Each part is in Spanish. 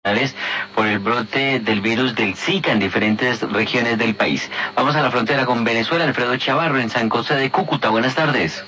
por el brote del virus del Zika en diferentes regiones del país. Vamos a la frontera con Venezuela. Alfredo Chavarro en San José de Cúcuta. Buenas tardes.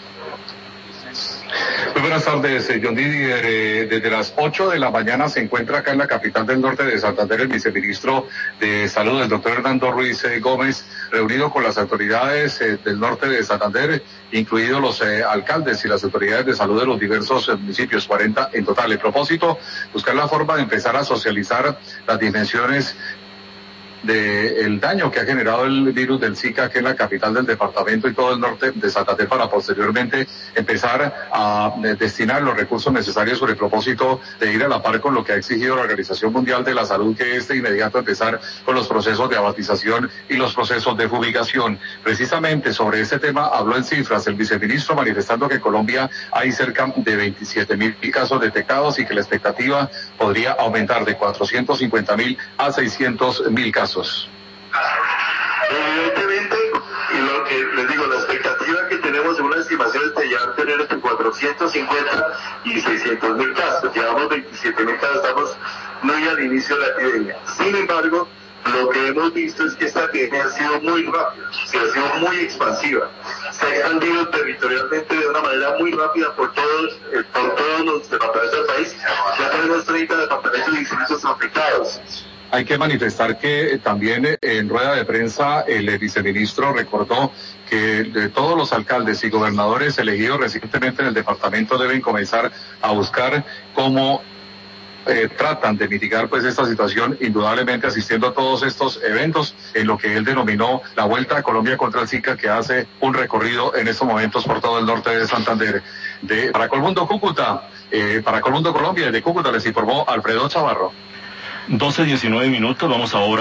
Muy buenas tardes, John Didier. Desde las 8 de la mañana se encuentra acá en la capital del norte de Santander el viceministro de Salud, el doctor Hernando Ruiz Gómez, reunido con las autoridades del norte de Santander, incluidos los alcaldes y las autoridades de salud de los diversos municipios, 40 en total. El propósito, buscar la forma de empezar a socializar las dimensiones del daño que ha generado el virus del Zika aquí en la capital del departamento y todo el norte de Santander, para posteriormente empezar a destinar los recursos necesarios con el propósito de ir a la par con lo que ha exigido la Organización Mundial de la Salud, que es de inmediato empezar con los procesos de abatización y los procesos de fumigación. Precisamente sobre este tema habló en cifras el viceministro, manifestando que en Colombia hay cerca de 27.000 casos detectados y que la expectativa podría aumentar de 450.000 a 600.000 casos. Evidentemente, y lo que les digo, la expectativa que tenemos en una estimación es de ya tener entre 450 y 600.000 casos. Llevamos 27.000 casos, estamos muy al inicio de la epidemia. Sin embargo, lo que hemos visto es que esta epidemia ha sido muy rápida, ha sido muy expansiva. Se ha expandido territorialmente de una manera muy rápida por todos los departamentos del país. Ya tenemos 30 departamentos y distritos afectados. Hay que manifestar que también en rueda de prensa el viceministro recordó que de todos los alcaldes y gobernadores elegidos recientemente en el departamento deben comenzar a buscar cómo tratan de mitigar pues esta situación, indudablemente asistiendo a todos estos eventos en lo que él denominó la Vuelta a Colombia contra el Zika, que hace un recorrido en estos momentos por todo el norte de Santander. Para Colmundo Cúcuta, para Colmundo Colombia, desde Cúcuta les informó Alfredo Chavarro. 12:19, vamos ahora